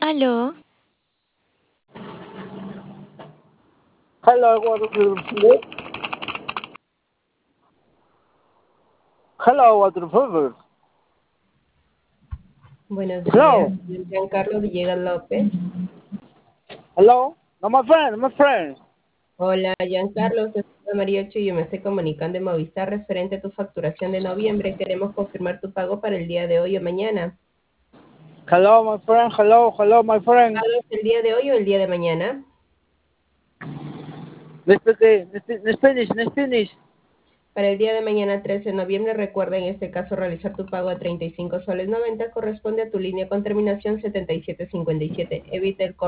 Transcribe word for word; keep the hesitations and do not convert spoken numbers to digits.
Aló, Hello, what is the Hello, what is the Buenos días, Hello, Giancarlo Villegas López. hello. No, my friend, my friend. Hola, Giancarlo, soy María Ocho y yo me estoy comunicando de Movistar referente a tu facturación de noviembre. Queremos confirmar tu pago para el día de hoy o mañana. Hello, my friend. Hello, hello, my friend. ¿Pagas el día de hoy o el día de mañana? Let's begin. Let's, let's finish. Let's finish. Para el día de mañana, trece de noviembre, recuerda en este caso realizar tu pago de treinta y cinco soles noventa, corresponde a tu línea con terminación setenta y siete cincuenta y siete. Evita el